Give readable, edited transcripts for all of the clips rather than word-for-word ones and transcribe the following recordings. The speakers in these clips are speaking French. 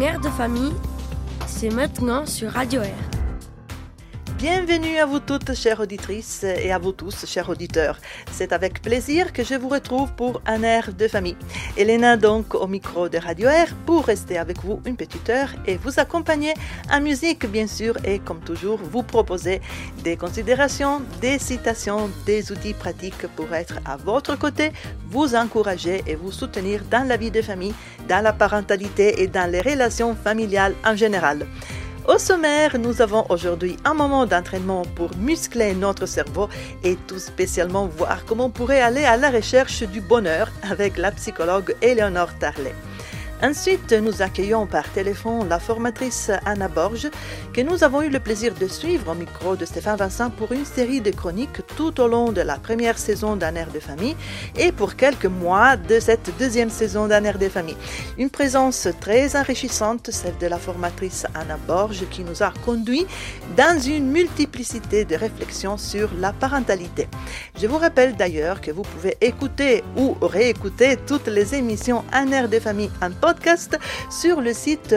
Un air de famille, c'est maintenant sur Radio Air. Bienvenue à vous toutes, chères auditrices, et à vous tous, chers auditeurs. C'est avec plaisir que je vous retrouve pour un air de famille. Elena donc au micro de Radio Air pour rester avec vous une petite heure et vous accompagner en musique bien sûr et comme toujours vous proposer des considérations, des citations, des outils pratiques pour être à votre côté, vous encourager et vous soutenir dans la vie de famille, dans la parentalité et dans les relations familiales en général. Au sommaire, nous avons aujourd'hui un moment d'entraînement pour muscler notre cerveau et tout spécialement voir comment on pourrait aller à la recherche du bonheur avec la psychologue Éléonore Tarlet. Ensuite, nous accueillons par téléphone la formatrice Anna Borges, que nous avons eu le plaisir de suivre au micro de Stéphane Vincent pour une série de chroniques tout au long de la première saison d'Un air de famille et pour quelques mois de cette deuxième saison d'Un air de famille. Une présence très enrichissante, celle de la formatrice Anna Borges, qui nous a conduits dans une multiplicité de réflexions sur la parentalité. Je vous rappelle d'ailleurs que vous pouvez écouter ou réécouter toutes les émissions Un air de famille en podcast sur le site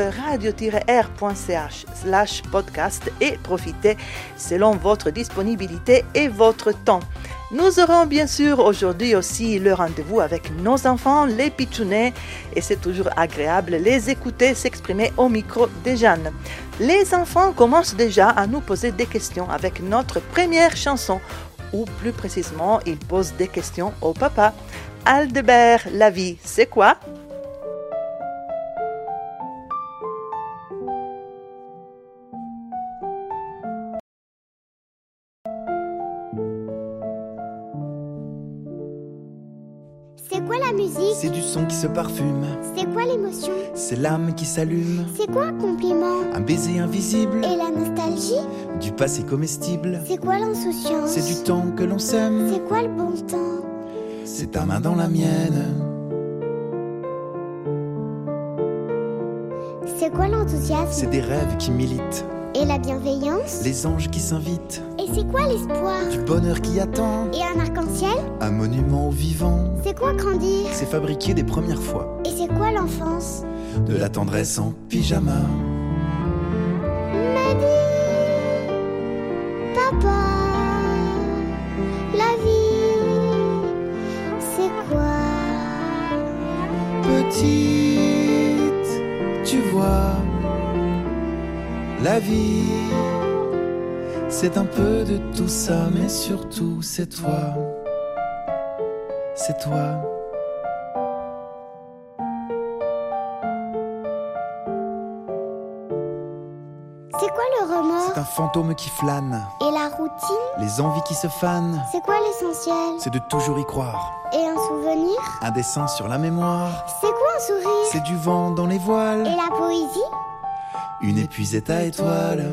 radio-r.ch/podcast et profitez selon votre disponibilité et votre temps. Nous aurons bien sûr aujourd'hui aussi le rendez-vous avec nos enfants, les pitchounets, et c'est toujours agréable les écouter s'exprimer au micro des jeunes. Les enfants commencent déjà à nous poser des questions avec notre première chanson, ou plus précisément, ils posent des questions au papa. Aldebert, la vie, c'est quoi ? C'est quoi la musique ? C'est du son qui se parfume. C'est quoi l'émotion ? C'est l'âme qui s'allume. C'est quoi un compliment ? Un baiser invisible. Et la nostalgie ? Du passé comestible. C'est quoi l'insouciance ? C'est du temps que l'on sème. C'est quoi le bon temps ? C'est ta main dans la mienne. C'est quoi l'enthousiasme ? C'est des rêves qui militent. Et la bienveillance ? Les anges qui s'invitent. Et c'est quoi l'espoir ? Du bonheur qui attend. Et un arc-en-ciel ? Un monument au vivant. C'est quoi grandir ? C'est fabriquer des premières fois. Et c'est quoi l'enfance ? De la tendresse en pyjama. M'a dit, papa, la vie, c'est quoi ? Petite, tu vois, la vie, c'est un peu de tout ça, mais surtout c'est toi. C'est toi. C'est quoi le remords ? C'est un fantôme qui flâne. Et la routine ? Les envies qui se fanent. C'est quoi l'essentiel ? C'est de toujours y croire. Et un souvenir ? Un dessin sur la mémoire. C'est quoi un sourire ? C'est du vent dans les voiles. Et la poésie ? Une épuisette à étoiles.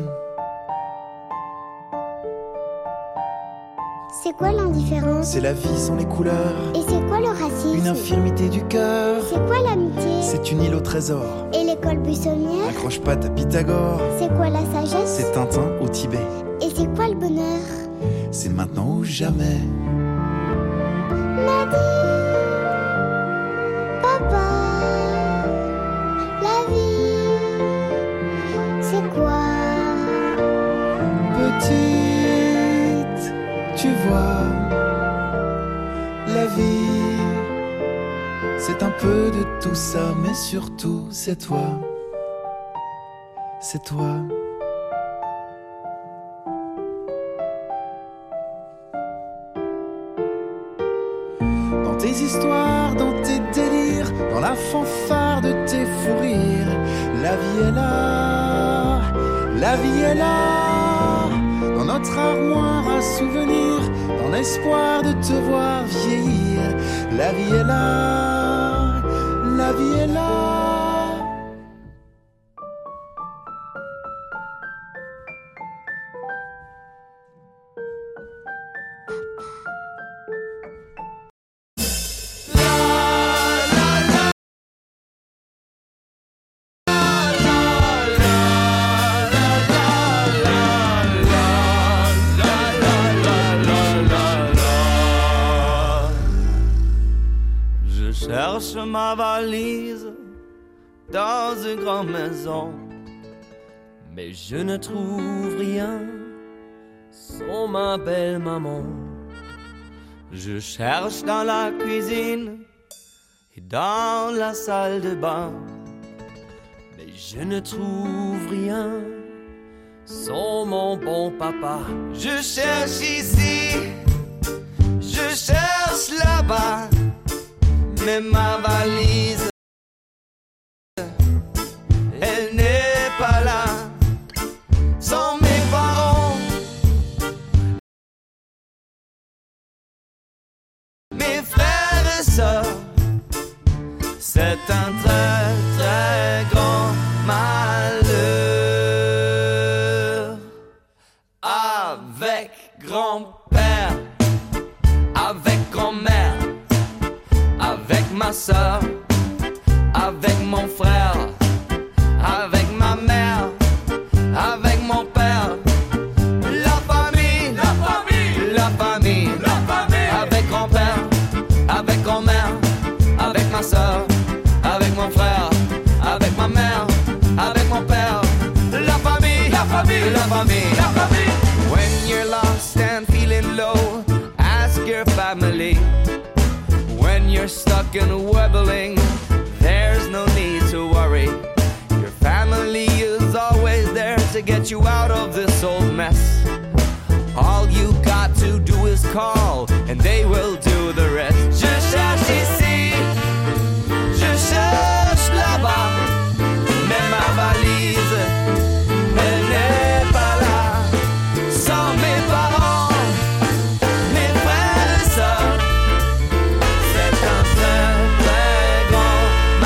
C'est quoi l'indifférence ? C'est la vie sans les couleurs. Et c'est quoi le racisme ? Une infirmité du cœur. C'est quoi l'amitié ? C'est une île au trésor. Et l'école buissonnière ? Accroche-pattes à Pythagore. C'est quoi la sagesse ? C'est Tintin au Tibet. Et c'est quoi le bonheur ? C'est maintenant ou jamais. M'a dit, papa, la vie, c'est quoi ? Petite, tu vois, la vie, c'est un peu de tout ça, mais surtout c'est toi. C'est toi. Dans tes histoires, dans tes délires, dans la fanfare de tes fous rires, la vie est là, la vie est là, dans notre armoire à souvenirs, dans l'espoir de te voir vieillir, la vie est là, la vie est là. Je cherche ma valise dans une grande maison. Mais je ne trouve rien sans ma belle maman. Je cherche dans la cuisine et dans la salle de bain, mais je ne trouve rien sans mon bon papa. Je cherche ici, je cherche là-bas, mais ma valise, elle n'est pas là. Sans mes parents, mes frères et sœurs, c'est un très très grand malheur. Avec grand-père, avec grand-mère, avec ma sœur, avec mon frère, avec ma mère, avec mon père, la famille, la famille, la famille, la famille, avec grand-père, avec grand-mère, avec ma soeur, avec mon frère, avec ma mère, avec mon père, la famille, la famille, la famille, la famille. When you're lost and feeling low, ask your family. When you're stuck and wobbling, there's no need to worry. Your family is always there to get you out of this old mess. All you got to do is call and they will do the rest. Je cherche ici, je cherche là-bas, mais ma valise, elle n'est pas là. Sans mes parents, mes frères et sœurs, c'est un très très grand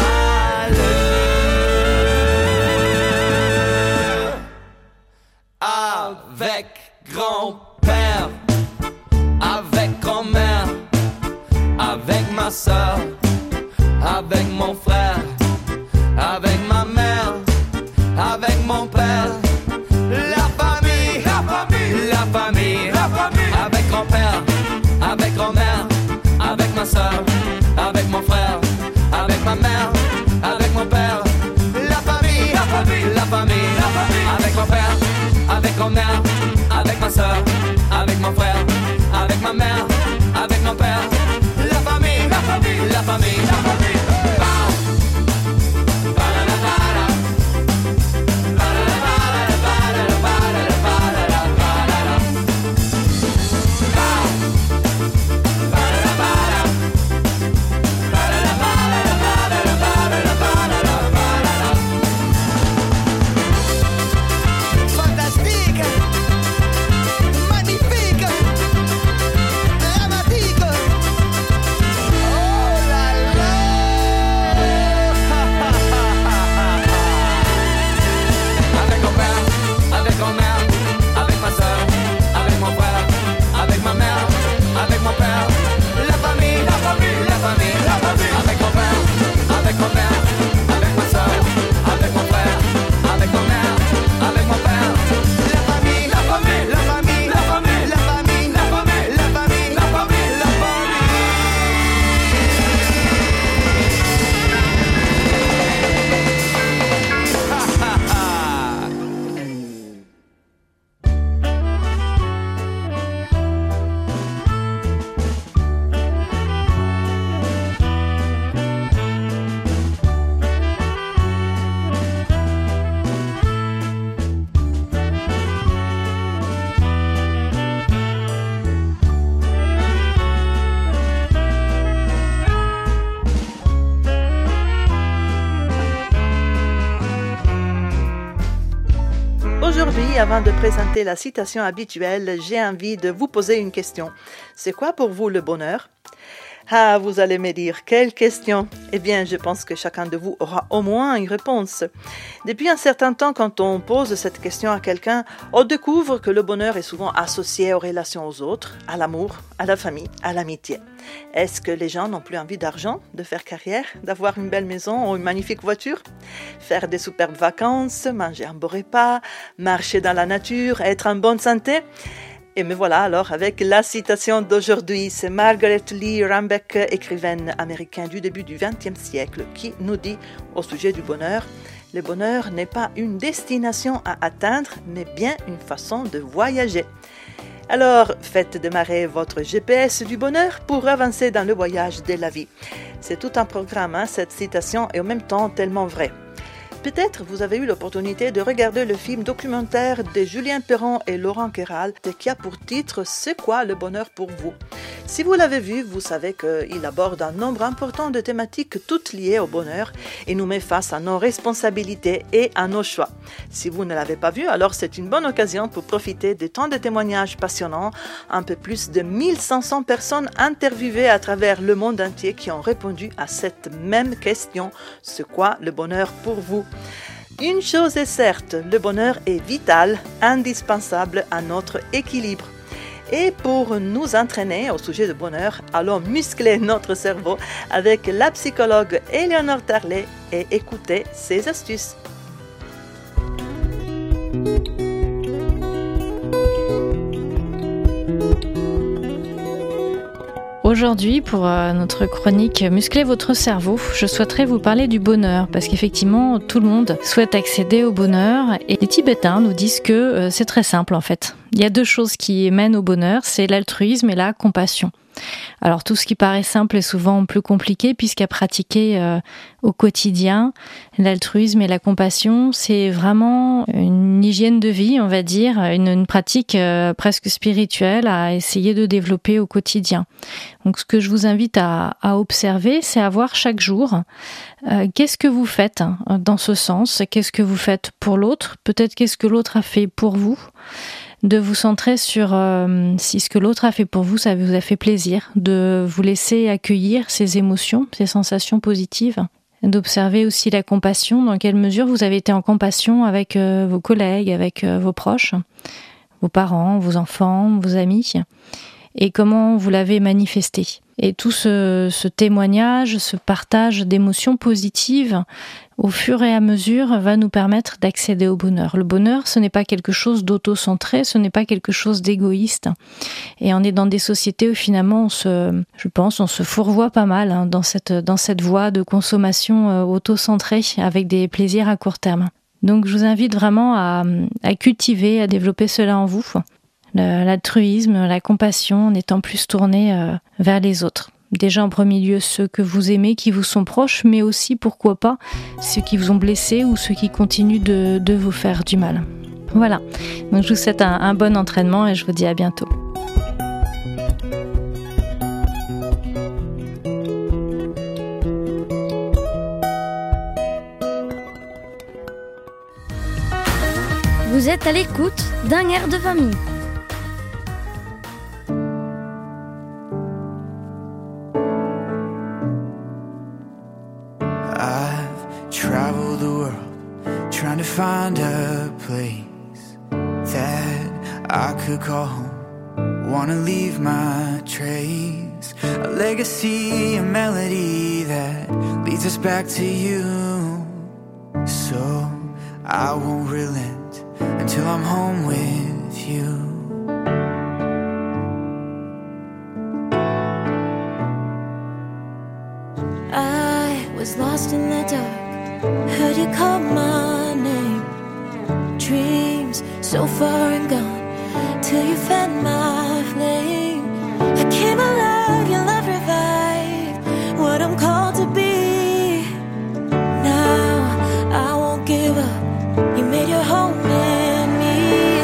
malheur. Avec grand-père, avec grand-mère, avec ma soeur, avec mon frère, avec ma mère, avec mon père, la famille, la famille, la famille, la famille, avec grand-père, avec grand-mère, avec ma soeur, avec mon frère, avec ma mère, avec mon père, la famille, la famille, la famille, la famille, avec mon père, avec grand-mère, avec ma soeur, avec mon frère, avec ma mère, avec mon père, la famille, la famille, la famille, la famille. Aujourd'hui, avant de présenter la citation habituelle, j'ai envie de vous poser une question. C'est quoi pour vous le bonheur? Ah, vous allez me dire, quelle question? Eh bien, je pense que chacun de vous aura au moins une réponse. Depuis un certain temps, quand on pose cette question à quelqu'un, on découvre que le bonheur est souvent associé aux relations aux autres, à l'amour, à la famille, à l'amitié. Est-ce que les gens n'ont plus envie d'argent, de faire carrière, d'avoir une belle maison ou une magnifique voiture, faire des superbes vacances, manger un beau repas, marcher dans la nature, être en bonne santé? Et me voilà alors avec la citation d'aujourd'hui. C'est Margaret Lee Rambeck, écrivaine américaine du début du XXe siècle, qui nous dit au sujet du bonheur: le bonheur n'est pas une destination à atteindre, mais bien une façon de voyager. Alors, faites démarrer votre GPS du bonheur pour avancer dans le voyage de la vie. C'est tout un programme, cette citation est en même temps tellement vraie. Peut-être vous avez eu l'opportunité de regarder le film documentaire de Julien Perron et Laurent Quéralt qui a pour titre « C'est quoi le bonheur pour vous ?» Si vous l'avez vu, vous savez qu'il aborde un nombre important de thématiques toutes liées au bonheur et nous met face à nos responsabilités et à nos choix. Si vous ne l'avez pas vu, alors c'est une bonne occasion pour profiter de tant de témoignages passionnants, un peu plus de 1500 personnes interviewées à travers le monde entier qui ont répondu à cette même question « C'est quoi le bonheur pour vous ?» Une chose est certe, le bonheur est vital, indispensable à notre équilibre. Et pour nous entraîner au sujet du bonheur, allons muscler notre cerveau avec la psychologue Éléonore Tarlet et écouter ses astuces. Aujourd'hui, pour notre chronique Muscler votre cerveau, je souhaiterais vous parler du bonheur, parce qu'effectivement, tout le monde souhaite accéder au bonheur, et les Tibétains nous disent que c'est très simple en fait. Il y a deux choses qui mènent au bonheur, c'est l'altruisme et la compassion. Alors tout ce qui paraît simple est souvent plus compliqué puisqu'à pratiquer au quotidien, l'altruisme et la compassion, c'est vraiment une hygiène de vie, on va dire, une pratique presque spirituelle à essayer de développer au quotidien. Donc ce que je vous invite à observer, c'est à voir chaque jour qu'est-ce que vous faites dans ce sens, qu'est-ce que vous faites pour l'autre, peut-être qu'est-ce que l'autre a fait pour vous, de vous centrer sur si ce que l'autre a fait pour vous, ça vous a fait plaisir, de vous laisser accueillir ces émotions, ces sensations positives, d'observer aussi la compassion, dans quelle mesure vous avez été en compassion avec vos collègues, avec vos proches, vos parents, vos enfants, vos amis, et comment vous l'avez manifesté. Et tout ce témoignage, ce partage d'émotions positives, au fur et à mesure, va nous permettre d'accéder au bonheur. Le bonheur, ce n'est pas quelque chose d'autocentré, ce n'est pas quelque chose d'égoïste. Et on est dans des sociétés où finalement, on se fourvoie pas mal dans cette voie de consommation autocentrée avec des plaisirs à court terme. Donc je vous invite vraiment à cultiver, à développer cela en vous. L'altruisme, la compassion, en étant plus tourné vers les autres. Déjà en premier lieu ceux que vous aimez, qui vous sont proches, mais aussi, pourquoi pas, ceux qui vous ont blessé ou ceux qui continuent de vous faire du mal. Voilà, donc je vous souhaite un bon entraînement et je vous dis à bientôt. Vous êtes à l'écoute d'un air de famille. Travel the world, trying to find a place that I could call home. Wanna leave my trace, a legacy, a melody that leads us back to you. So I won't relent until I'm home with you. I was lost in the dark, heard you call my name. Dreams so far and gone, till you fed my flame. I came alive, your love revived what I'm called to be. Now I won't give up, you made your home in me.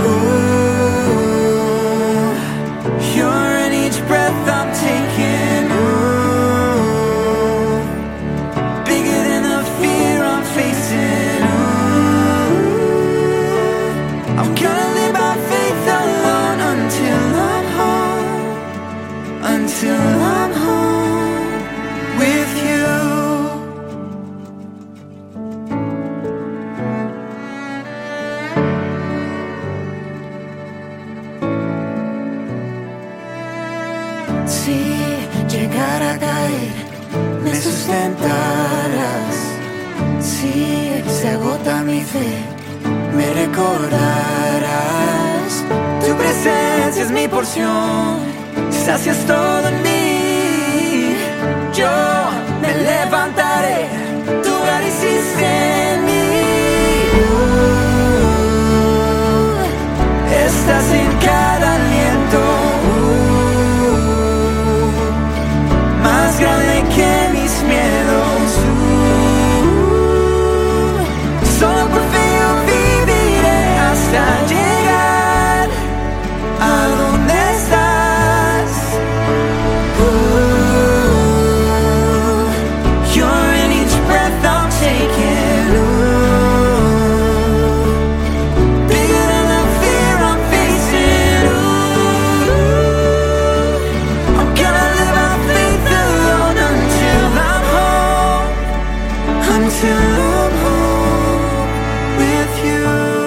Ooh, you're in each breath I'm taking. Ooh, till I'm home with you. Si llegara a caer, me sustentarás. Si se agota mi fe, me recordarás. Tu presencia es mi porción, sacias todo en mí. Yo me levantaré, tú hiciste en mí. Estás en cada aliento, más grande que mis miedos. Solo por fe yo viviré hasta llegar a donde estás. You're in each breath I'm taking. Bigger than the fear I'm facing. I'm gonna live by faith alone until I'm home. Until I'm home with you.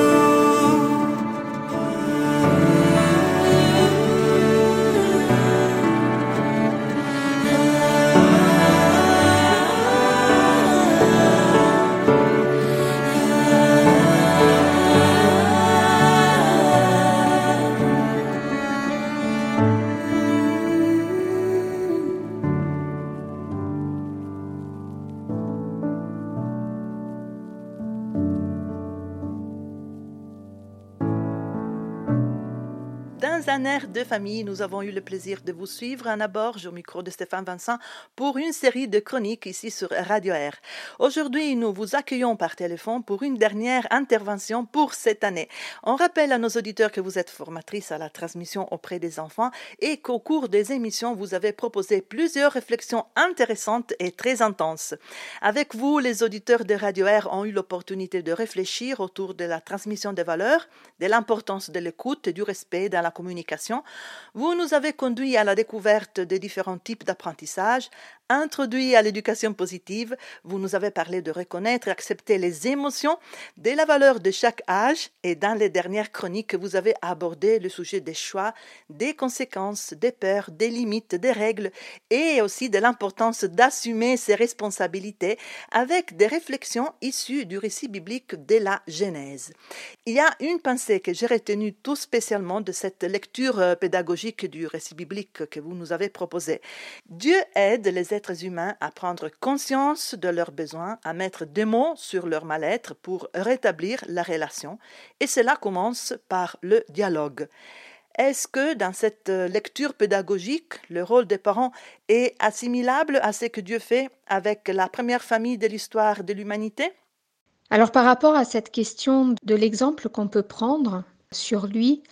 Dans un air de famille, nous avons eu le plaisir de vous suivre à Naborge au micro de Stéphane Vincent pour une série de chroniques ici sur Radio Air. Aujourd'hui, nous vous accueillons par téléphone pour une dernière intervention pour cette année. On rappelle à nos auditeurs que vous êtes formatrice à la transmission auprès des enfants et qu'au cours des émissions, vous avez proposé plusieurs réflexions intéressantes et très intenses. Avec vous, les auditeurs de Radio Air ont eu l'opportunité de réfléchir autour de la transmission des valeurs, de l'importance de l'écoute et du respect dans la communication. Vous nous avez conduit à la découverte des différents types d'apprentissage, introduit à l'éducation positive. Vous nous avez parlé de reconnaître et accepter les émotions, de la valeur de chaque âge, et dans les dernières chroniques, vous avez abordé le sujet des choix, des conséquences, des peurs, des limites, des règles et aussi de l'importance d'assumer ses responsabilités avec des réflexions issues du récit biblique de la Genèse. Il y a une pensée que j'ai retenue tout spécialement de cette lecture pédagogique du récit biblique que vous nous avez proposé. Dieu aide les êtres humains à prendre conscience de leurs besoins, à mettre des mots sur leur mal-être pour rétablir la relation, et cela commence par le dialogue. Est-ce que dans cette lecture pédagogique, le rôle des parents est assimilable à ce que Dieu fait avec la première famille de l'histoire de l'humanité? Alors par rapport à cette question de l'exemple qu'on peut prendre sur lui,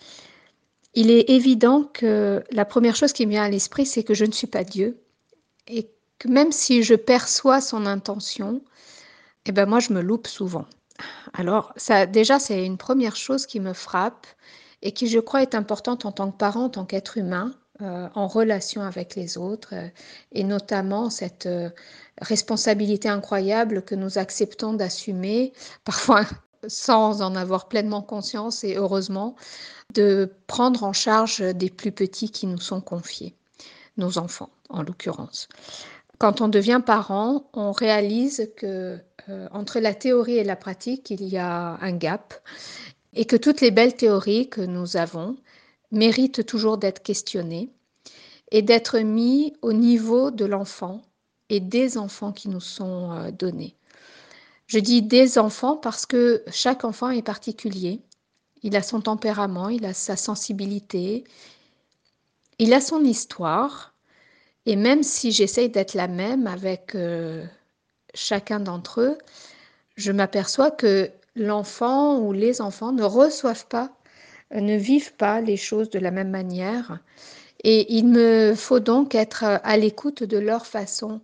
il est évident que la première chose qui me vient à l'esprit, c'est que je ne suis pas Dieu et que même si je perçois son intention, moi je me loupe souvent. Alors ça, déjà, c'est une première chose qui me frappe et qui, je crois, est importante en tant que parent, en tant qu'être humain, en relation avec les autres, et notamment cette responsabilité incroyable que nous acceptons d'assumer, parfois sans en avoir pleinement conscience, et heureusement, de prendre en charge des plus petits qui nous sont confiés, nos enfants en l'occurrence. Quand on devient parent, on réalise que entre la théorie et la pratique, il y a un gap, et que toutes les belles théories que nous avons méritent toujours d'être questionnées et d'être mis au niveau de l'enfant et des enfants qui nous sont donnés. Je dis des enfants parce que chaque enfant est particulier. Il a son tempérament, il a sa sensibilité, il a son histoire. Et même si j'essaye d'être la même avec chacun d'entre eux, je m'aperçois que l'enfant ou les enfants ne reçoivent pas, ne vivent pas les choses de la même manière. Et il me faut donc être à l'écoute de leur façon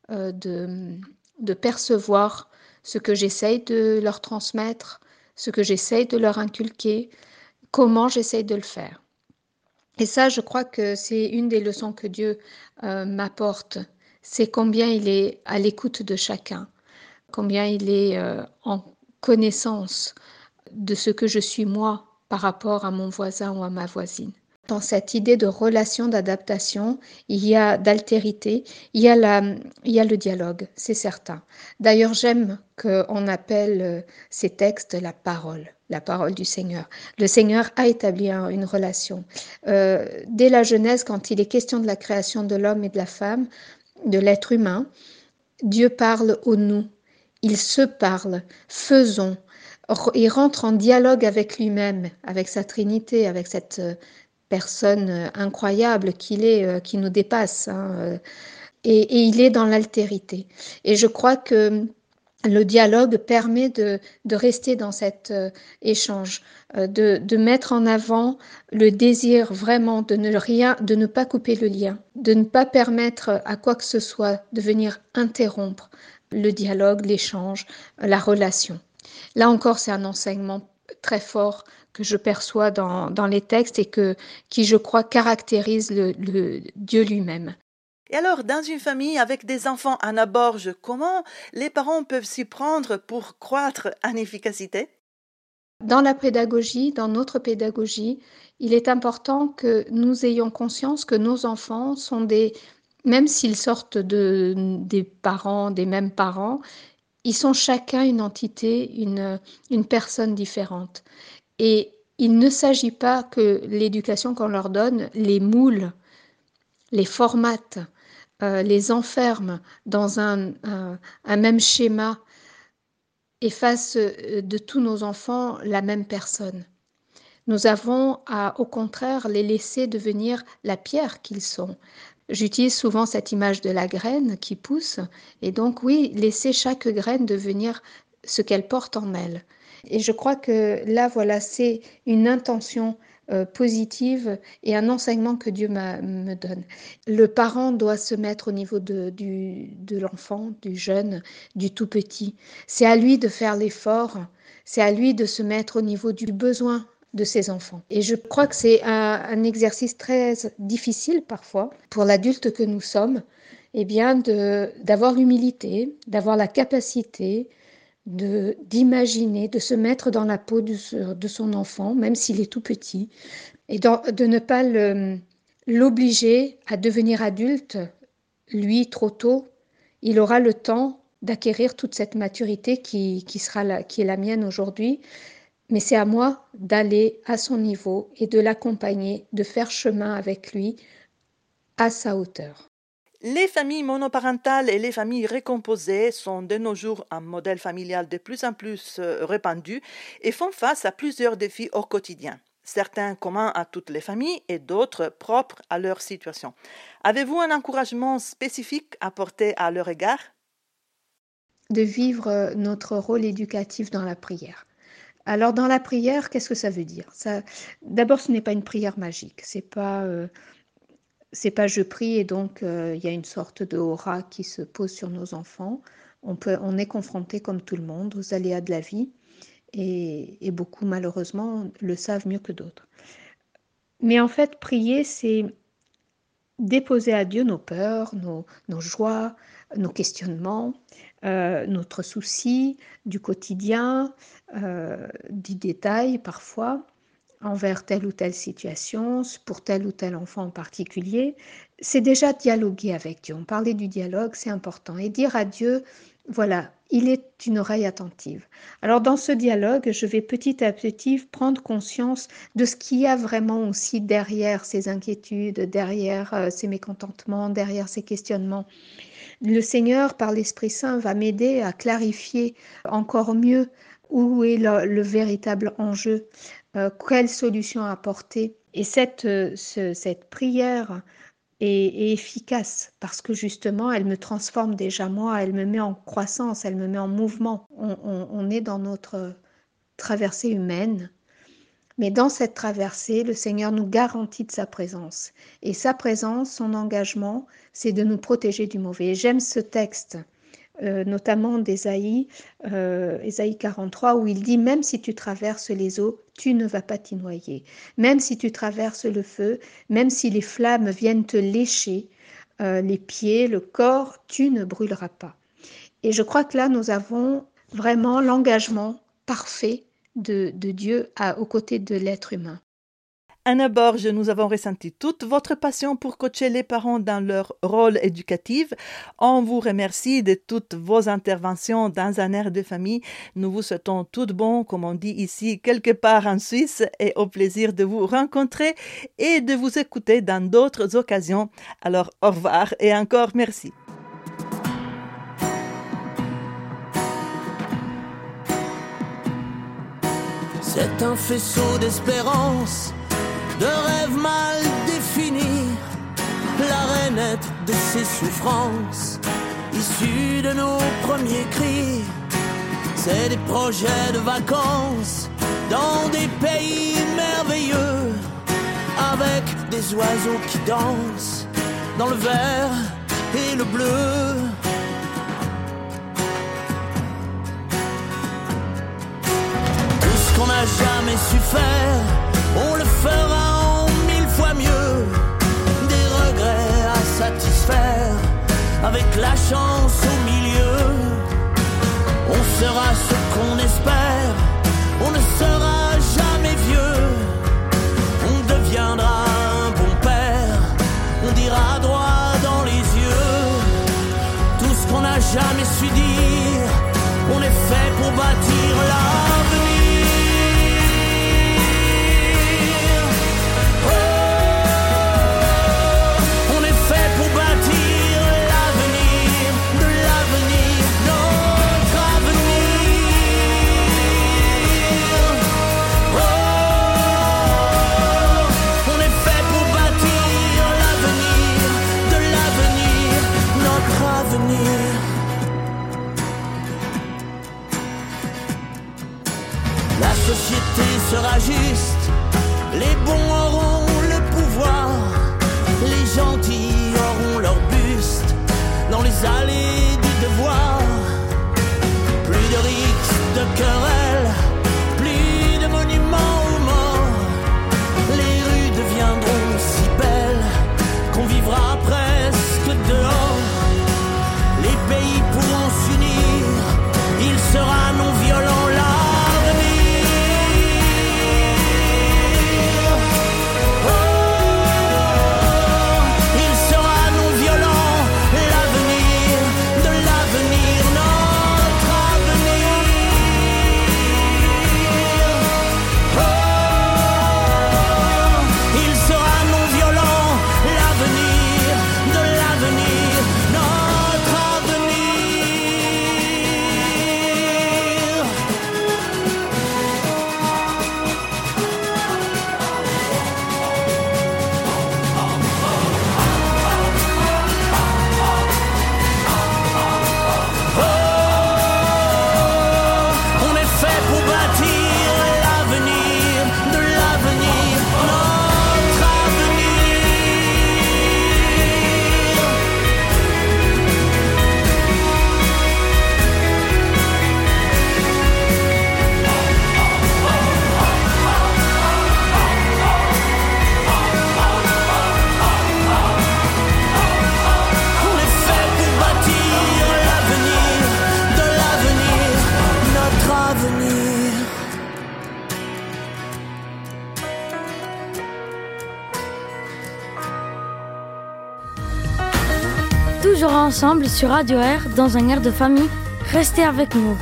de percevoir ce que j'essaye de leur transmettre, ce que j'essaye de leur inculquer, comment j'essaye de le faire. Et ça, je crois que c'est une des leçons que Dieu m'apporte, c'est combien il est à l'écoute de chacun, combien il est en connaissance de ce que je suis moi par rapport à mon voisin ou à ma voisine. Dans cette idée de relation, d'adaptation, il y a d'altérité, il y a le dialogue, c'est certain. D'ailleurs, j'aime qu'on appelle ces textes la parole du Seigneur. Le Seigneur a établi une relation. Dès la Genèse, quand il est question de la création de l'homme et de la femme, de l'être humain, Dieu parle au nous. Il se parle, faisons. Il rentre en dialogue avec lui-même, avec sa Trinité, avec cette personne incroyable qu'il est, qui nous dépasse, hein, et il est dans l'altérité. Et je crois que le dialogue permet de rester dans cet échange, de mettre en avant le désir vraiment de ne pas couper le lien, de ne pas permettre à quoi que ce soit de venir interrompre le dialogue, l'échange, la relation. Là encore, c'est un enseignement très fort que je perçois dans les textes et qui, je crois, caractérise le Dieu lui-même. Et alors, dans une famille avec des enfants en aborge, comment les parents peuvent s'y prendre pour croître en efficacité? Dans la pédagogie, dans notre pédagogie, il est important que nous ayons conscience que nos enfants sont même s'ils sortent des parents, des mêmes parents, ils sont chacun une entité, une personne différente. Et il ne s'agit pas que l'éducation qu'on leur donne les moule, les formate, les enferme dans un même schéma et fasse de tous nos enfants la même personne. Nous avons à, au contraire, les laisser devenir la pierre qu'ils sont. J'utilise souvent cette image de la graine qui pousse, et donc oui, laisser chaque graine devenir ce qu'elle porte en elle. Et je crois que là, voilà, c'est une intention positive et un enseignement que Dieu me donne. Le parent doit se mettre au niveau de l'enfant, du jeune, du tout petit. C'est à lui de faire l'effort, c'est à lui de se mettre au niveau du besoin de ses enfants. Et je crois que c'est un exercice très difficile parfois pour l'adulte que nous sommes, eh bien d'avoir l'humilité, d'avoir la capacité d'imaginer, de se mettre dans la peau de son enfant, même s'il est tout petit, et de ne pas l'obliger à devenir adulte, lui, trop tôt. Il aura le temps d'acquérir toute cette maturité qui est la mienne aujourd'hui. Mais c'est à moi d'aller à son niveau et de l'accompagner, de faire chemin avec lui à sa hauteur. Les familles monoparentales et les familles recomposées sont de nos jours un modèle familial de plus en plus répandu et font face à plusieurs défis au quotidien, certains communs à toutes les familles et d'autres propres à leur situation. Avez-vous un encouragement spécifique à porter à leur égard? De vivre notre rôle éducatif dans la prière. Alors dans la prière, qu'est-ce que ça veut dire? D'abord, ce n'est pas une prière magique, c'est pas je prie et donc il y a une sorte de aura qui se pose sur nos enfants. On est confronté comme tout le monde aux aléas de la vie et beaucoup malheureusement le savent mieux que d'autres. Mais en fait, prier, c'est déposer à Dieu nos peurs, nos joies, nos questionnements, notre souci du quotidien, du détail parfois, envers telle ou telle situation, pour tel ou tel enfant en particulier. C'est déjà dialoguer avec Dieu. On parlait du dialogue, c'est important. Et dire à Dieu, voilà, il est une oreille attentive. Alors dans ce dialogue, je vais petit à petit prendre conscience de ce qu'il y a vraiment aussi derrière ces inquiétudes, derrière ces mécontentements, derrière ces questionnements. Le Seigneur, par l'Esprit Saint, va m'aider à clarifier encore mieux où est le véritable enjeu, quelle solution apporter. Et cette prière est efficace parce que justement, elle me transforme déjà moi, elle me met en croissance, elle me met en mouvement. On est dans notre traversée humaine, mais dans cette traversée, le Seigneur nous garantit de sa présence. Et sa présence, son engagement, c'est de nous protéger du mauvais. Et j'aime ce texte, notamment d'Ésaïe, Ésaïe 43, où il dit « Même si tu traverses les eaux, tu ne vas pas t'y noyer. Même si tu traverses le feu, même si les flammes viennent te lécher les pieds, le corps, tu ne brûleras pas. » Et je crois que là, nous avons vraiment l'engagement parfait de Dieu aux côtés de l'être humain. Anna Borge, nous avons ressenti toute votre passion pour coacher les parents dans leur rôle éducatif. On vous remercie de toutes vos interventions dans un air de famille. Nous vous souhaitons tout bon, comme on dit ici, quelque part en Suisse, et au plaisir de vous rencontrer et de vous écouter dans d'autres occasions. Alors, au revoir et encore merci. C'est un faisceau d'espérance, de rêves mal définis, la rainette de ses souffrances, issues de nos premiers cris. C'est des projets de vacances dans des pays merveilleux, avec des oiseaux qui dansent dans le vert et le bleu. Tout ce qu'on n'a jamais su faire, on le fera en 1000 fois mieux. Des regrets à satisfaire, avec la chance au milieu. On sera ce qu'on espère, on ne sera jamais vieux. On deviendra un bon père, on dira droit dans les yeux. Tout ce qu'on n'a jamais su dire, on est fait pour bâtir l'avenir. La société sera juste, les bons auront le pouvoir, les gentils auront leur buste dans les allées du devoir. Plus de rixes, de querelles, plus de monuments aux morts. Les rues deviendront si belles qu'on vivra presque dehors. Les pays pourront s'unir, il sera non violent là. Toujours ensemble sur Radio Air dans un air de famille. Restez avec nous.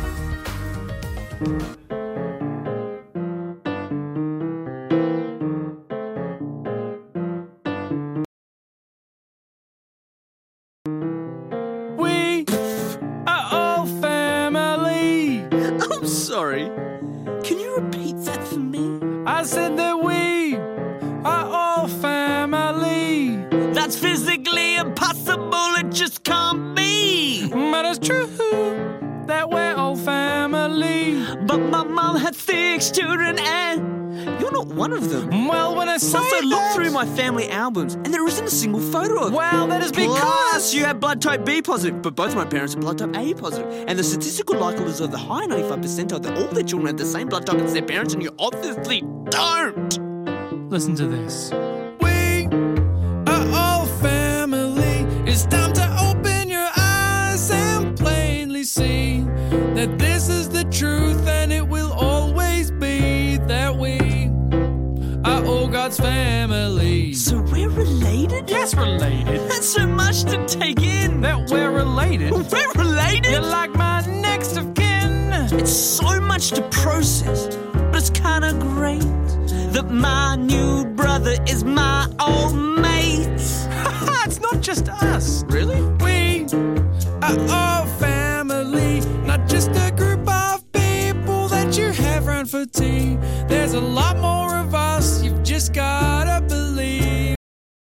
We are all family. I'm sorry. Can you repeat that for me? I said that we are all family. That's physically impossible, it just can't be. But it's true that we're all family. But my mom had 6 children and you're not one of them. Well, when I say Also, look that, through my family albums and there isn't a single photo of well, that is because Plus, you have blood type B positive, but both my parents are blood type A positive. And the statistical likelihood of the high 95 percentile that all their children have the same blood type as their parents, and you obviously don't. Listen to this. We are all family. It's time to open your eyes and plainly see that this is the truth and it will always be that we are all God. God's family. So we're related? Yes, related. That's so much to take in. That we're related. We're related? You're like my next of kin. It's so much to process, but it's kinda great that my new brother is my old mate. It's not just us. Really? We are all family, not just a group of people that you have round for tea. There's a lot more of us, you've just gotta believe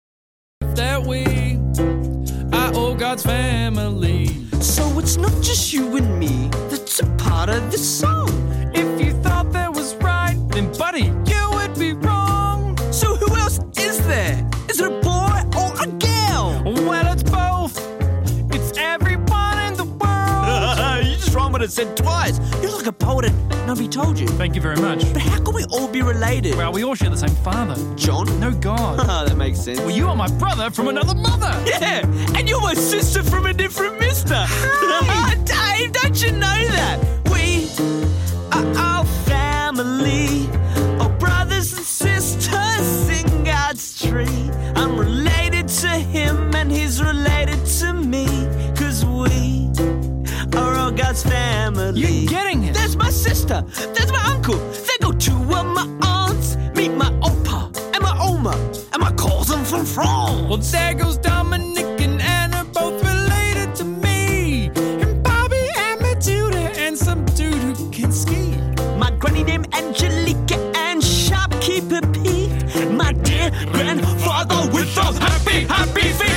that we are all God's family. So it's not just you and me that's a part of this song. If you thought that was right, then buddy, you would be wrong. So who else is there? Is it a boy or a girl? Well, it's both. It's everyone in the world. You just wrong what it said twice. You're like a poet and nobody told you. Thank you very much. But how can we all be related? Well, we all share the same father. John? No, God. That makes sense. Well, you are my brother from another mother. Yeah, and you're my sister from a different mister. Hey. Dave, don't you know that? We are all family, all brothers and sisters in God's tree. I'm related to him and he's related to me, 'cause we are all God's family. You're getting it. There's my sister, there's my uncle, there go two of my aunts. Meet my opa and my oma and my cousin from France. Well, there goes Dominic and Anna, both related to me. And Bobby and Matilda and some dude who can ski. My granny named Angelica and shopkeeper Pete. My dear grandfather with a happy, happy feet.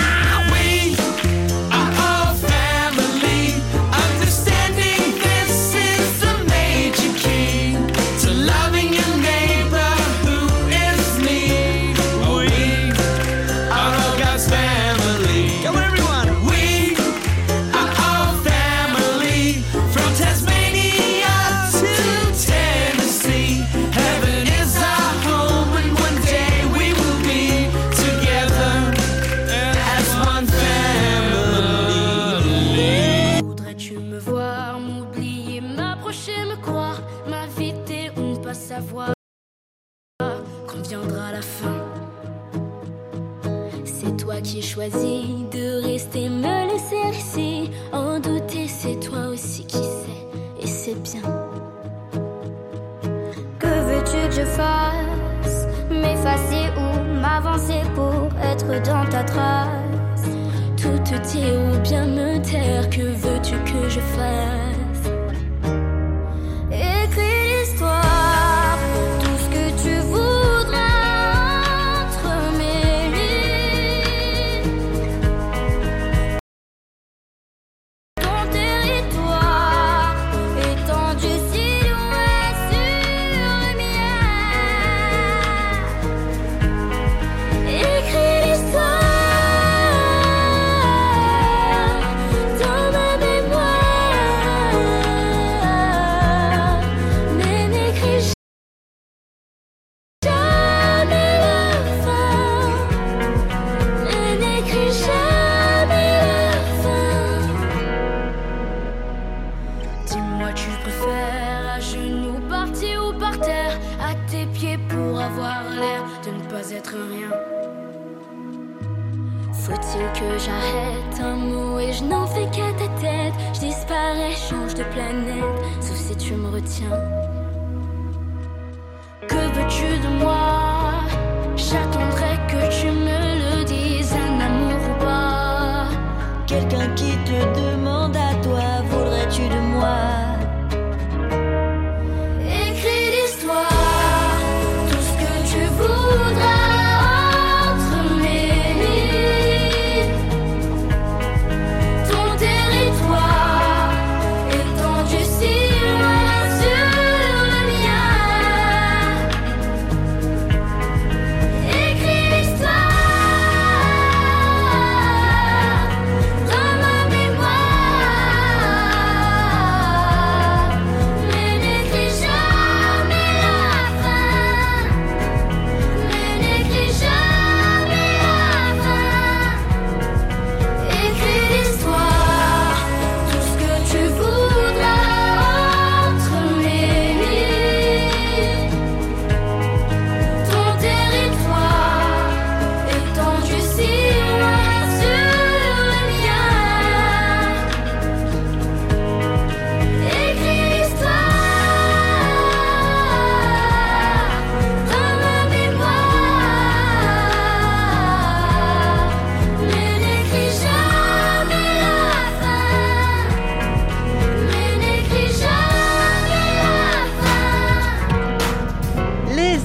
We are all family. Understanding this is the major key to loving your neighbor who is me. We are all God's family. Come on, everyone. We are all family. From Tasmania to Tennessee. Heaven is our home, and one day we will be together as one family. Voudrais-tu me voir, m'oublier, m'approcher, me croire, m'inviter ou ne pas savoir quand viendra la fin? C'est toi qui choisis de rester, me laisser ici. En douter, c'est toi aussi qui sais, et c'est bien. Que veux-tu que je fasse? M'effacer ou m'avancer pour être dans ta trace? Tout te dire ou bien me taire, que veux-tu que je fasse? Écris l'histoire, tout ce que tu voudras entre mes lignes. Ton territoire, étendu si loin sur le mien. Écris l'histoire dans ma mémoire, mais n'écris jamais la fin, mais n'écris jamais la fin. Dis-moi, tu préfères à genoux, partir ou par terre, à tes pieds pour avoir l'air de ne pas être rien? Faut-il que j'arrête un mot et je n'en fais qu'à ta tête? Je disparais, change de planète, sauf si tu me retiens. Que veux-tu de moi? J'attendrai que tu me le dises, un amour ou pas. Quelqu'un qui te demande à toi, voudrais-tu de moi? Écris l'histoire, tout ce que tu voudras entre mes lignes. Ton territoire, étendu si loin sur le mien.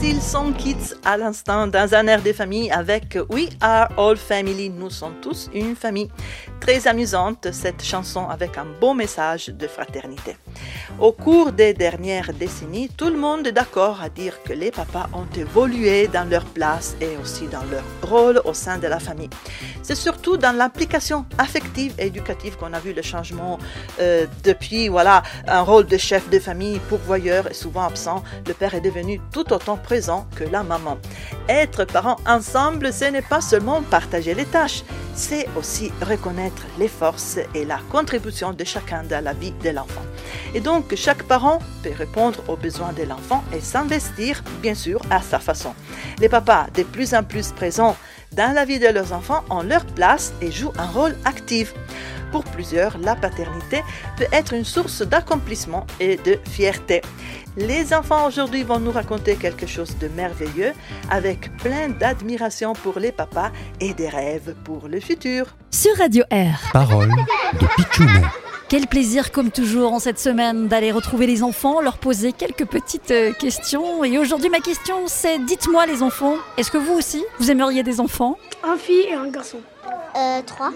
style Song Kids à l'instant dans un air de famille avec We Are All Family, nous sommes tous une famille. Très amusante cette chanson avec un beau message de fraternité. Au cours des dernières décennies, tout le monde est d'accord à dire que les papas ont évolué dans leur place et aussi dans leur rôle au sein de la famille. C'est surtout dans l'implication affective et éducative qu'on a vu le changement depuis un rôle de chef de famille pourvoyeur et souvent absent. Le père est devenu tout autant présent que la maman. Être parents ensemble, ce n'est pas seulement partager les tâches, c'est aussi reconnaître les forces et la contribution de chacun dans la vie de l'enfant. Et donc, chaque parent peut répondre aux besoins de l'enfant et s'investir, bien sûr, à sa façon. Les papas, de plus en plus présents dans la vie de leurs enfants, ont leur place et jouent un rôle actif. Pour plusieurs, la paternité peut être une source d'accomplissement et de fierté. Les enfants aujourd'hui vont nous raconter quelque chose de merveilleux avec plein d'admiration pour les papas et des rêves pour le futur. Sur Radio R. Parole de Pichounet. Quel plaisir, comme toujours, en cette semaine, d'aller retrouver les enfants, leur poser quelques petites questions. Et aujourd'hui, ma question, c'est dites-moi les enfants, est-ce que vous aussi, vous aimeriez des enfants ? Un fille et un garçon. 3.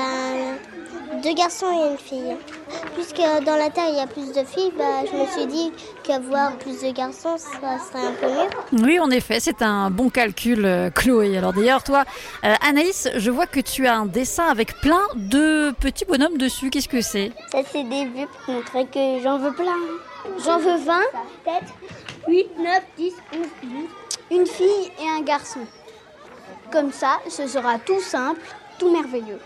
2 garçons et une fille. Puisque dans la Terre, il y a plus de filles, je me suis dit qu'avoir plus de garçons, ça serait un peu mieux. Oui, en effet, c'est un bon calcul, Chloé. Alors d'ailleurs, toi, Anaïs, je vois que tu as un dessin avec plein de petits bonhommes dessus. Qu'est-ce que c'est ? Ça, c'est des vues pour montrer que j'en veux plein. J'en veux 20, peut-être 8, 9, 10, 11, 12. Une fille et un garçon. Comme ça, ce sera tout simple, tout merveilleux.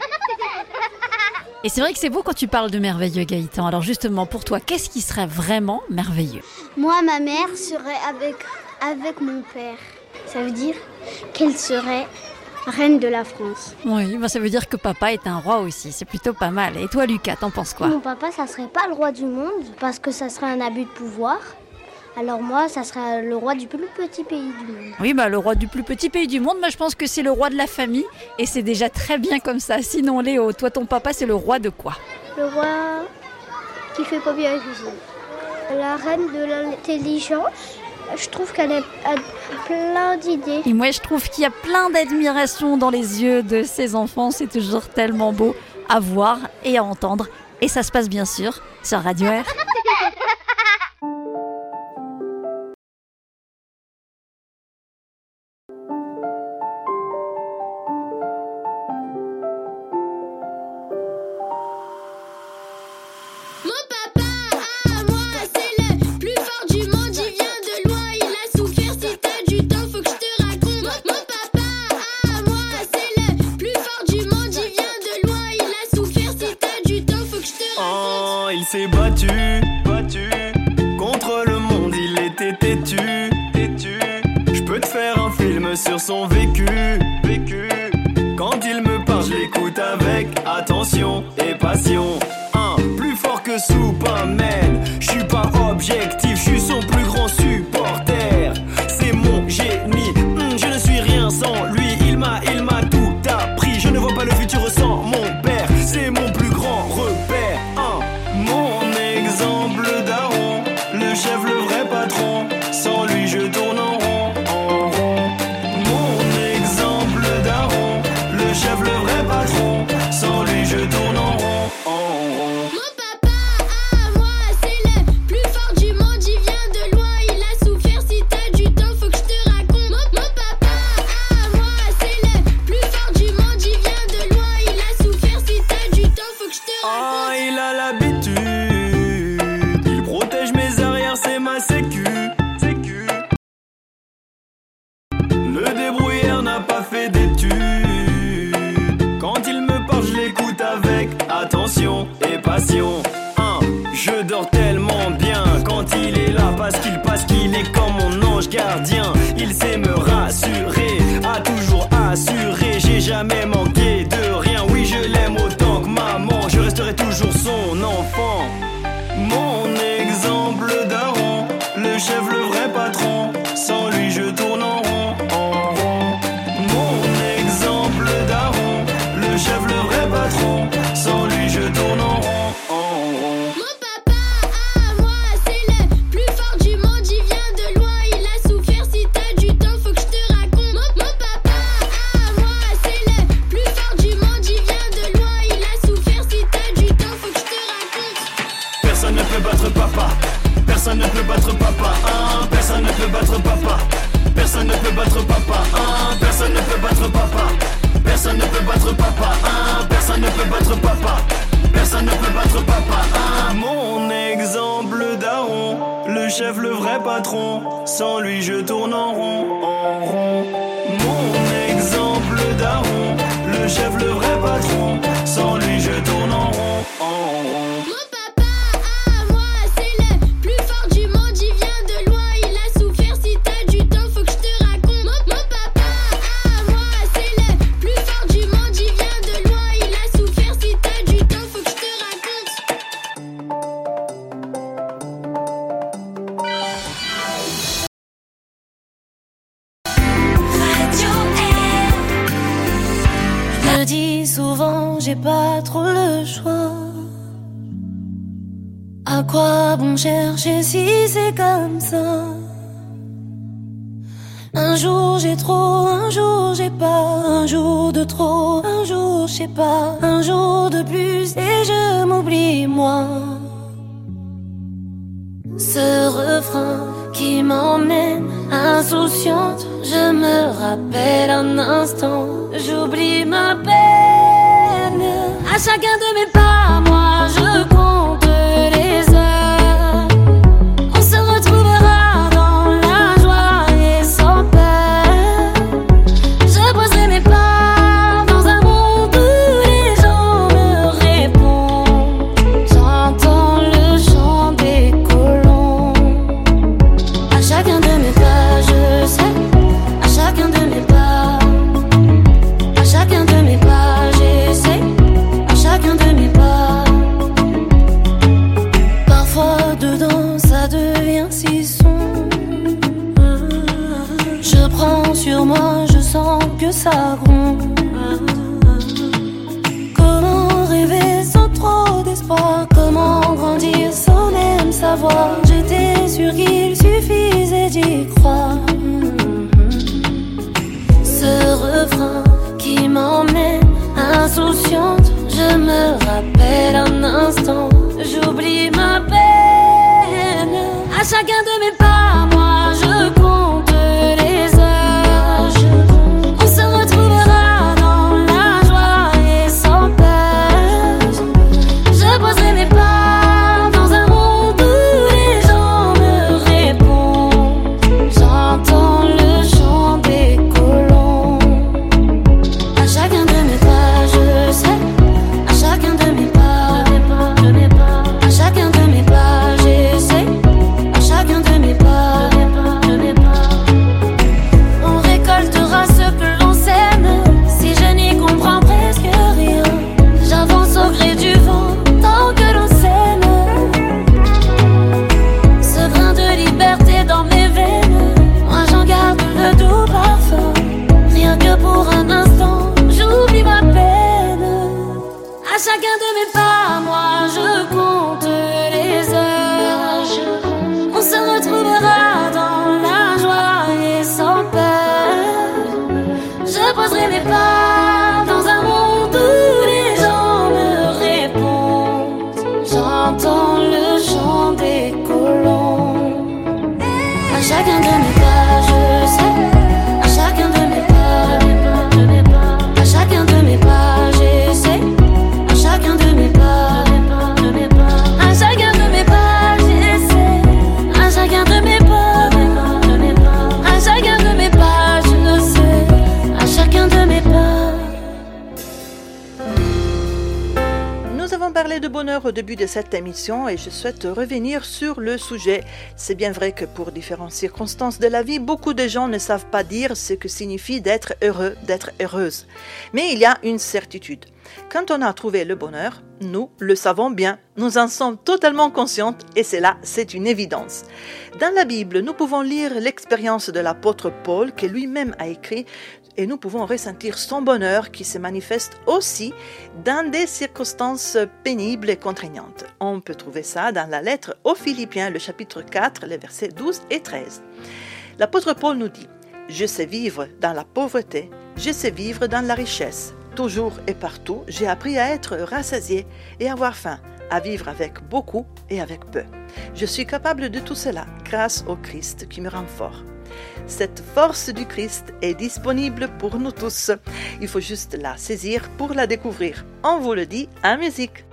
Et c'est vrai que c'est beau quand tu parles de merveilleux, Gaëtan. Alors justement, pour toi, qu'est-ce qui serait vraiment merveilleux ? Moi, ma mère serait avec mon père. Ça veut dire qu'elle serait reine de la France. Oui, ça veut dire que papa est un roi aussi. C'est plutôt pas mal. Et toi, Lucas, t'en penses quoi ? Mon papa, ça serait pas le roi du monde, parce que ça serait un abus de pouvoir. Alors moi, ça serait le roi du plus petit pays du monde. Oui, le roi du plus petit pays du monde, je pense que c'est le roi de la famille. Et c'est déjà très bien comme ça. Sinon, Léo, toi, ton papa, c'est le roi de quoi ? Le roi qui fait pas bien la cuisine. La reine de l'intelligence. Je trouve qu'elle a plein d'idées. Et moi, je trouve qu'il y a plein d'admiration dans les yeux de ces enfants. C'est toujours tellement beau à voir et à entendre. Et ça se passe bien sûr sur Radio R. s'est battu contre le monde, il était têtu. Je peux te faire un film sur son vécu. Quand il me parle, je l'écoute avec attention et passion. Plus fort que Superman, je suis pas objectif, je suis son plus grand supporter. C'est mon génie, je ne suis rien sans lui. Il m'a tout appris, je ne vois pas le futur sans mon père. C'est mon plus grand repère. Mon exemple daron, le chef, le vrai patron. Sans lui je tourne en rond, Mon exemple daron, le chef, le vrai patron. Sans lui je tourne en rond, Mon papa à moi, c'est le plus fort du monde. Il vient de loin, il a souffert. Si t'as du temps, faut que je te raconte. Mon papa à moi, c'est le plus fort du monde. Il vient de loin, il a souffert. Si t'as du temps, faut que je te raconte. Il a l'habitude, il protège mes arrières, c'est ma sécu. Le débrouillard n'a pas fait d'études. Quand il me parle, je l'écoute avec attention et passion. Je dors tellement bien quand il est là, parce qu'il est comme mon ange gardien. Il sait me rassurer, a toujours assuré. J'ai jamais manqué de rien. Oui, je l'aime autant que maman, je resterai toujours son enfant. Mon exemple daron, le chef, le vrai patron. Sans lui je tourne en rond, Mon exemple daron, le chef, le vrai patron. Sans lui je tourne en rond, Mon papa à moi, c'est le plus fort du monde. Il vient de loin, Personne ne peut battre papa. Personne ne peut battre papa. Personne ne peut battre papa. Personne ne peut battre papa. Personne ne peut battre papa. Personne ne peut battre papa. Personne ne peut battre papa. Personne ne peut battre papa. Mon exemple daron, le chef, le vrai patron. Sans lui je tourne en rond, en rond. Mon exemple daron, le chef, le vrai patron. Sans lui je tourne en rond, en rond. Mon papa à moi, c'est le plus fort du monde. Il vient de loin, il a souffert. Si t'as du temps, faut que je te raconte. Mon papa à moi, c'est le plus fort du monde. Il vient de loin, il a souffert. Si t'as du temps, faut que je te raconte. Je le dis souvent, j'ai pas trop le choix. À quoi bon chercher si c'est comme ça? Un jour j'ai trop, un jour j'ai pas. Un jour de trop, un jour je sais pas. Un jour de plus et je m'oublie moi. Ce refrain qui m'emmène insouciante, je me rappelle un instant, j'oublie ma peine. À chacun de mes pas, moi je compte les heures. On se retrouvera dans la joie et sans peur. Je poserai mes pas dans un monde où les gens me répondent. J'entends le chant des colons. À chacun de mes pas, je sais. À chacun de mes pas. À chacun de mes pas, j'essaie. À chacun de mes pas. Parfois dedans ça devient si sombre. Je prends sur moi, je sens que ça gronde. Comment rêver sans trop d'espoir? Comment grandir sans même savoir? J'étais sûre qu'il suffisait d'y croire. Ce refrain qui m'emmène insouciante, je me rappelle un instant, j'oublie ma peine. À chacun de mes pas, moi je compte les heures. On se retrouvera dans la joie et sans peur. Je poserai mes pas dans un monde où les gens me répondent. J'entends le chant des colons. À chacun de mes pas, je sais. À chacun de mes pas, à chacun de mes pas, j'essaie. À chacun de mes pas, on récoltera ce que l'on sème. Si je n'y comprends presque rien, j'avance au gré du vent tant que l'on s'aime. Ce grain de liberté dans mes veines, moi j'en garde le doux parfum. Rien que pour un instant, j'oublie ma peine. À chacun de mes pas, moi je compte les heures. On se retrouvera dans la joie et sans peur. Je poserai mes pas dans un monde où les gens me répondent. J'entends le chant des colons. À chacun de mes pas, je sais. À chacun de mes pas, à chacun de mes pas, j'essaie. À chacun de mes pas, à chacun de mes pas, j'essaie. À chacun de mes pas, à chacun de mes pas, je sais. À chacun de mes pas. Nous avons parlé de bonheur au début de cette émission et je souhaite revenir sur le sujet. C'est bien vrai que pour différentes circonstances de la vie, beaucoup de gens ne savent pas dire ce que signifie d'être heureux, d'être heureuse. Mais il y a une certitude. Quand on a trouvé le bonheur, nous le savons bien, nous en sommes totalement conscientes et c'est une évidence. Dans la Bible, nous pouvons lire l'expérience de l'apôtre Paul que lui-même a écrit et nous pouvons ressentir son bonheur qui se manifeste aussi dans des circonstances pénibles et contraignantes. On peut trouver ça dans la lettre aux Philippiens, le chapitre 4, les versets 12 et 13. L'apôtre Paul nous dit « Je sais vivre dans la pauvreté, je sais vivre dans la richesse. Toujours et partout, j'ai appris à être rassasié et avoir faim, à vivre avec beaucoup et avec peu. Je suis capable de tout cela grâce au Christ qui me rend fort. Cette force du Christ est disponible pour nous tous. Il faut juste la saisir pour la découvrir. On vous le dit en musique.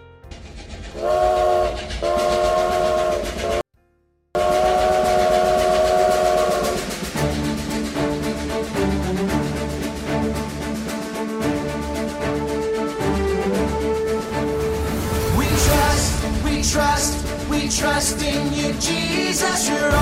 We trust in you, Jesus. You're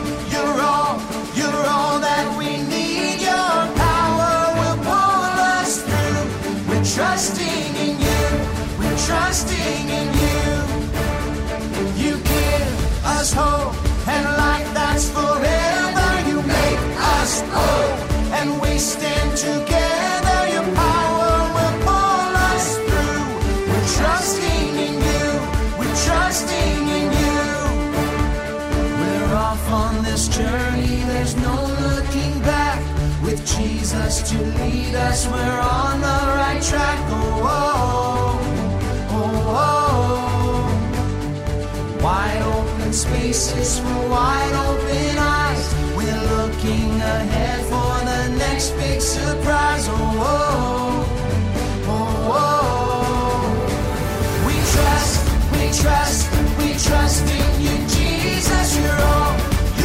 all that we need. Your power will pull us through. We're trusting in you. We're trusting in you. You give us hope and life that's forever. You make us whole and we stand together. Your power will pull us through. We're trusting in you. We're trusting in you. We're off on this journey. There's no looking back. With Jesus to lead us, we're on the right track. Oh, oh, oh, oh. Wide open spaces for wide open eyes. We're looking ahead for the next big surprise. Oh, oh, oh, oh. We trust in you, Jesus. You're all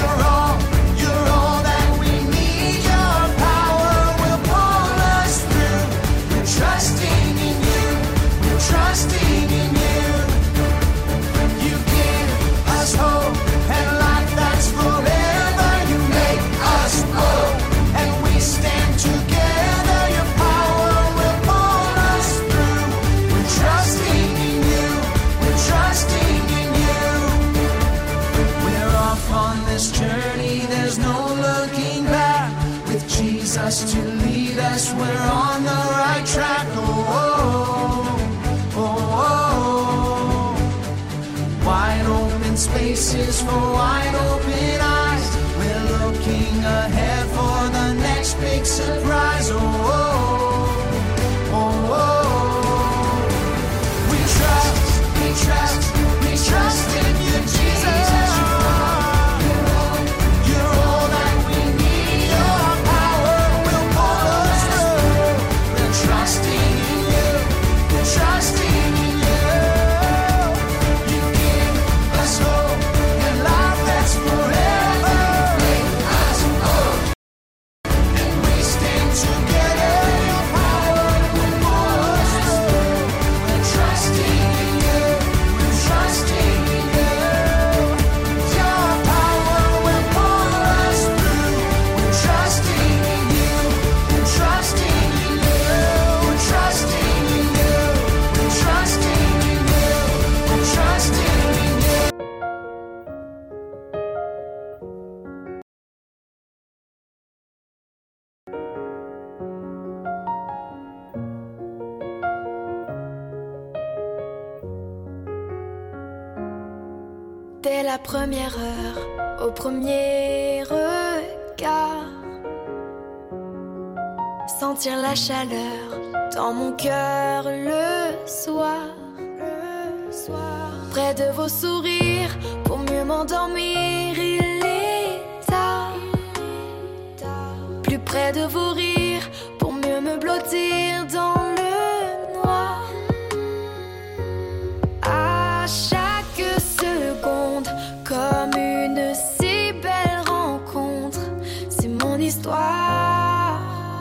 that we need. Your power will pull us through. We're trusting in you. We're trusting in you. You give us hope and life that's forever. You make us whole and we stand together. Your power will pull us through. We're trusting in you. We're trusting in you. We're off on this journey. There's no looking back. With Jesus to lead us, we're on the right track. Oh, oh, oh, oh. Wide open spaces for wide open eyes. We're looking ahead for the next big surprise. Oh, oh, oh, oh. We trust in you, Jesus. You're all that we need. Your power will pull us through. We're trusting in you. We're trusting in you. You give us hope and life that's forever. Make us whole and we stand together. Your power will pull us through. We're trusting in you. We're trusting in you. Your power will pull us through. We're trusting in you. We're trusting in you. We're trusting in you. We're trusting in you. We're trusting in you. Dès la première heure, au premier regard, sentir la chaleur dans mon cœur le soir. Près de vos sourires, pour mieux m'endormir, il est tard. Plus près de vos rires, pour mieux me blottir dans le noir. À chaque seconde, comme une si belle rencontre, c'est mon histoire.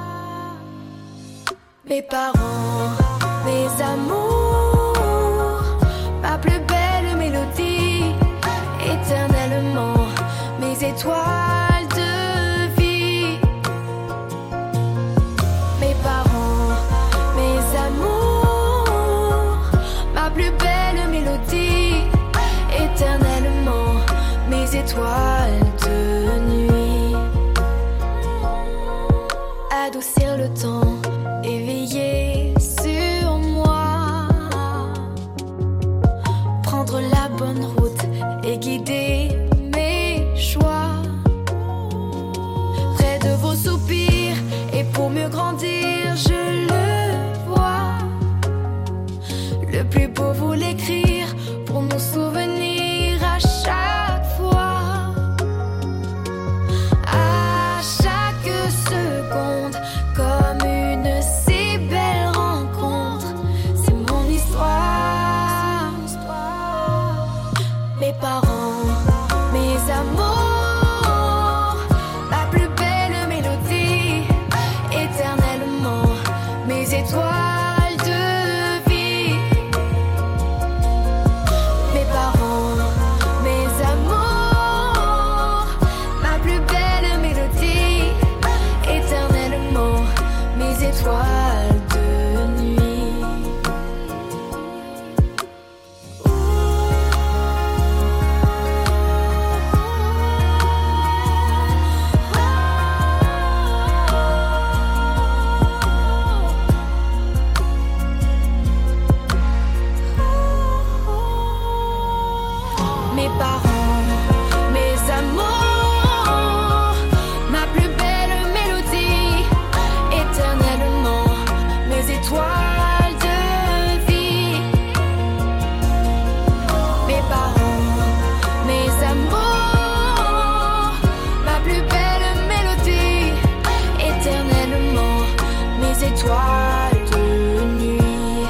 Mes parents, mes amours, ma plus belle mélodie, éternellement mes étoiles de vie. Mes parents, mes amours, ma plus belle mélodie, éternellement mes étoiles de nuit. Adoucir le temps, éveiller sur moi, prendre la bonne route et guider mes choix. Près de vos soupirs et pour mieux grandir, je le vois. Le plus beau vous l'écrire mes parents, mes amours, ma plus belle mélodie, éternellement mes étoiles de vie. Mes parents, mes amours, ma plus belle mélodie, éternellement mes étoiles de nuit. Mes parents, mes amours, ma plus belle mélodie, éternellement mes étoiles de vie. Mes parents, mes amours, ma plus belle mélodie, éternellement mes étoiles de nuit.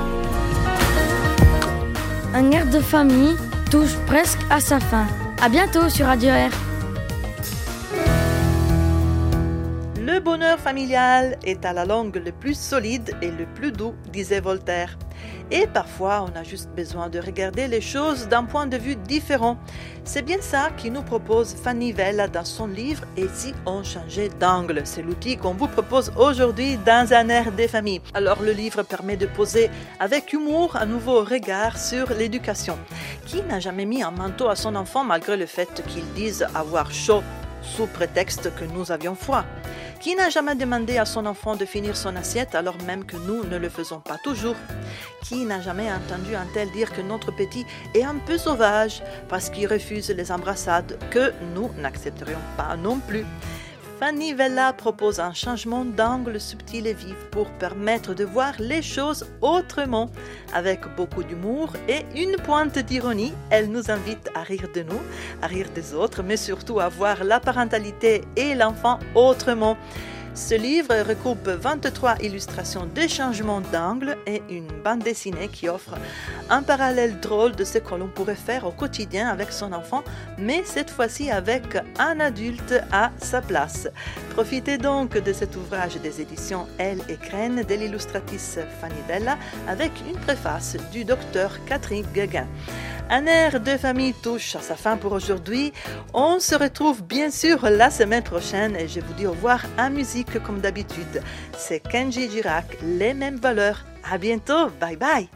Un air de famille touche presque à sa fin. À bientôt sur Radio Air. Le bonheur familial est à la longue le plus solide et le plus doux, disait Voltaire. Et parfois, on a juste besoin de regarder les choses d'un point de vue différent. C'est bien ça qui nous propose Fanny Vella dans son livre « Et si on changeait d'angle ?» C'est l'outil qu'on vous propose aujourd'hui dans un air des familles. Alors le livre permet de poser avec humour un nouveau regard sur l'éducation. Qui n'a jamais mis un manteau à son enfant malgré le fait qu'il dise avoir chaud sous prétexte que nous avions froid? Qui n'a jamais demandé à son enfant de finir son assiette alors même que nous ne le faisons pas toujours? Qui n'a jamais entendu un tel dire que notre petit est un peu sauvage parce qu'il refuse les embrassades que nous n'accepterions pas non plus? Fanny Vella propose un changement d'angle subtil et vif pour permettre de voir les choses autrement. Avec beaucoup d'humour et une pointe d'ironie, elle nous invite à rire de nous, à rire des autres, mais surtout à voir la parentalité et l'enfant autrement. Ce livre recoupe 23 illustrations de changement d'angle et une bande dessinée qui offre un parallèle drôle de ce que l'on pourrait faire au quotidien avec son enfant, mais cette fois-ci avec un adulte à sa place. Profitez donc de cet ouvrage des éditions Elle et Crène de l'illustratrice Fanny Vella avec une préface du docteur Catherine Gueguin. Un air de famille touche à sa fin pour aujourd'hui. On se retrouve bien sûr la semaine prochaine et je vous dis au revoir en musique comme d'habitude. C'est Kenji Girac, les mêmes valeurs. À bientôt, bye bye.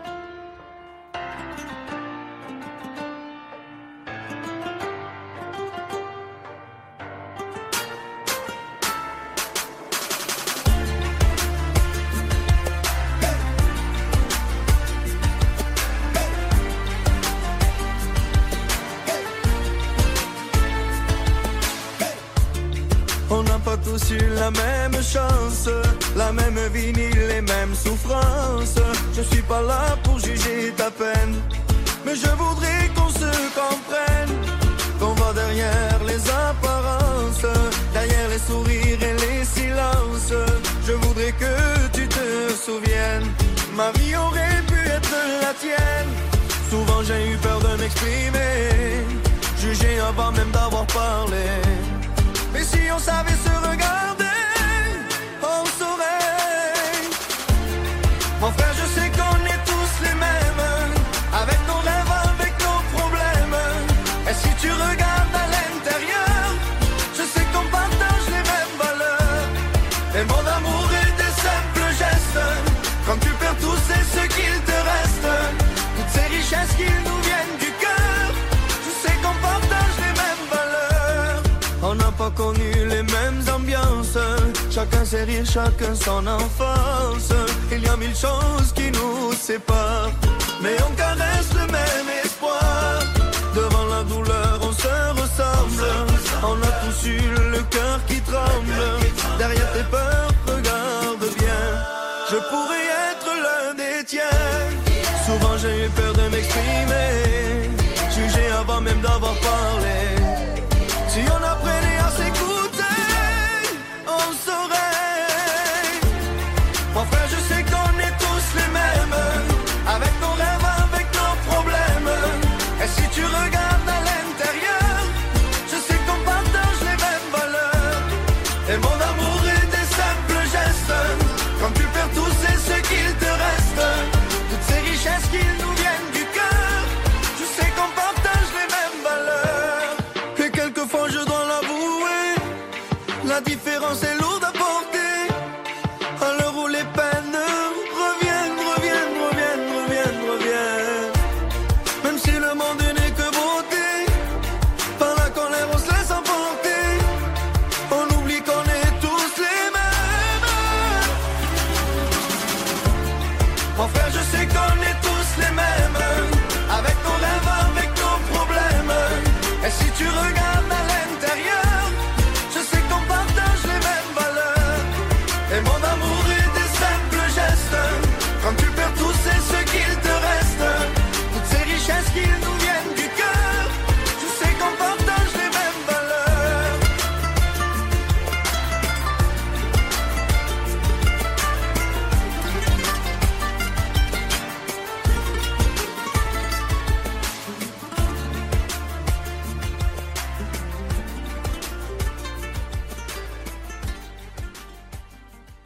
On n'a pas tous eu la même chance, la même vie ni les mêmes souffrances. Je suis pas là pour juger ta peine, mais je voudrais qu'on se comprenne, qu'on va derrière les apparences, derrière les sourires et les silences. Je voudrais que tu te souviennes, ma vie aurait pu être la tienne. Souvent j'ai eu peur de m'exprimer, juger avant même d'avoir parlé. Mais si on savait se regarder, on saurait. Mon frère, je sais qu'on est tous les mêmes, avec nos rêves, avec nos problèmes. Et si tu regardes à l'intérieur, je sais qu'on partage les mêmes valeurs. Et mon amour est des simples gestes. Quand tu perds tout, c'est ce qu'il te reste. Toutes ces richesses qui nous viennent du cœur, je sais qu'on partage les mêmes valeurs. On n'a pas connu les mêmes ambiances, chacun ses rires, chacun son enfance. Il y a mille choses qui nous séparent, mais on caresse le même espoir. Devant la douleur on se ressemble, on a tous eu